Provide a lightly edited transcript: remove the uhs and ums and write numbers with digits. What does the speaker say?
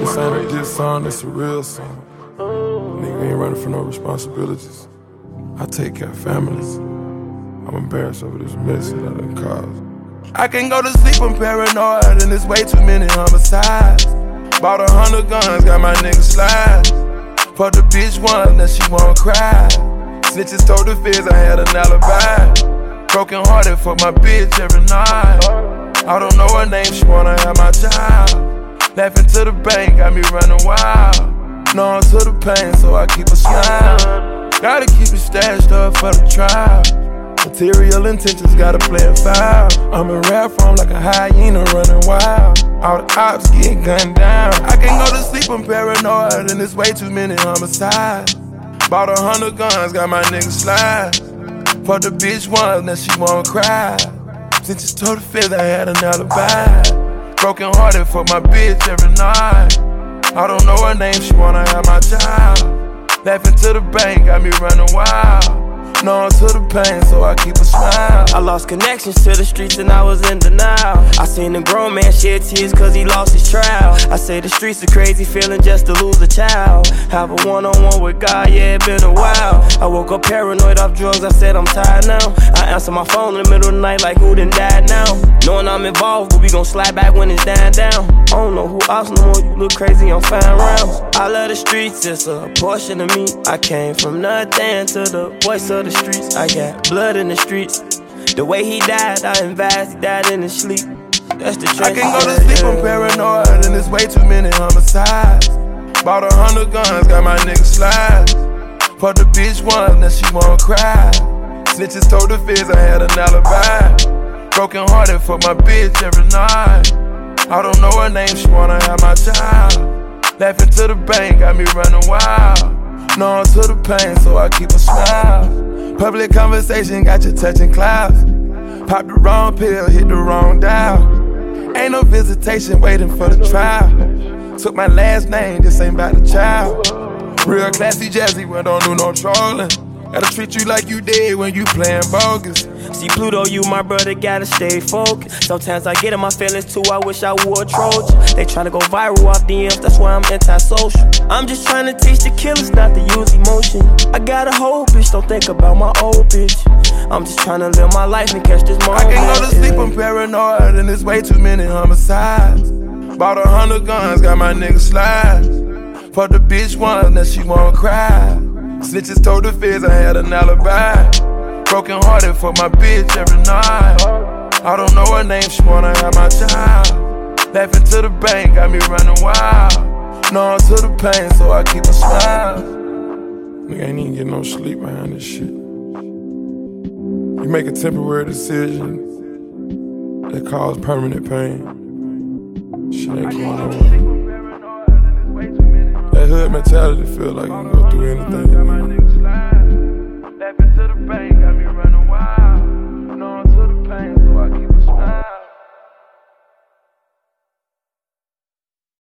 This ain't a diss song, it's a real song. Nigga ain't running for no responsibilities. I take care of families. I'm embarrassed over this mess that I done caused. I can't go to sleep, I'm paranoid, and there's way too many homicides. Bought 100 guns, got my nigga slide. Fuck the bitch one, that she won't cry. Snitches told the feds I had an alibi. Broken hearted for my bitch every night. I don't know her name, she wanna have my child. Laughing to the bank, got me running wild. Known to the pain, so I keep a smile. Gotta keep it stashed up for the trial. Material intentions gotta play a foul. I'm in rap form like a hyena running wild. All the ops get gunned down. I can't go to sleep, I'm paranoid, and there's way too many homicides. Bought 100 guns, got my nigga slide. Fuck the bitch one, that she won't cry. Since you told the feds I had an alibi. Broken hearted for my bitch every night. I don't know her name, she wanna have my child. Laughing to the bank, got me running wild. Known to the pain, so I keep a smile. I lost connections to the streets and I was in denial. I seen a grown man shed tears cause he lost his trial. I say the streets are crazy feeling just to lose a child. Have a one-on-one with God, yeah, it been a while. I woke up paranoid off drugs, I said I'm tired now. I answer my phone in the middle of the night like who done died now. Knowing I'm involved, but we gon' slide back when it's dying down. I don't know who else no more, you look crazy on fine rounds. I love the streets, it's a portion of me. I came from nothing to the voice of the streets. I got blood in the streets. The way he died, I advised he died in his sleep. That's the truth. I can't go to sleep, I'm paranoid, and there's way too many homicides. Bought 100 guns, got my nigga slide. Fuck the bitch one, that she won't cry. Snitches told the feds I had an alibi. Broken hearted for my bitch every night. I don't know her name, she wanna have my child. Laughing to the bank, got me running wild. Known to the pain, so I keep a smile. Public conversation got you touching clouds. Pop the wrong pill, hit the wrong dial. Ain't no visitation waiting for the trial. Took my last name, this ain't about the child. Real classy jazzy, we don't do no trolling. Gotta treat you like you dead when you playing bogus. See Pluto, you my brother, gotta stay focused. Sometimes I get in my feelings too, I wish I wore a Trojan. They tryna go viral off DMs, that's why I'm antisocial. I'm just tryna teach the killers not to use emotion. I got a whole bitch, don't think about my old bitch. I'm just tryna live my life and catch this moment. I can't go to sleep, I'm paranoid, and there's way too many homicides. Bought 100 guns, got my nigga slide. Fuck the bitch one, that she won't cry. Snitches told the feds I had an alibi. Broken hearted for my bitch every night. I don't know her name, she wanna have my child. Laughing to the bank, got me running wild. Known to the pain, so I keep a smile. Nigga ain't even getting no sleep behind this shit. You make a temporary decision that cause permanent pain. Shit ain't going nowhere. That hood mentality feel like you can go through anything.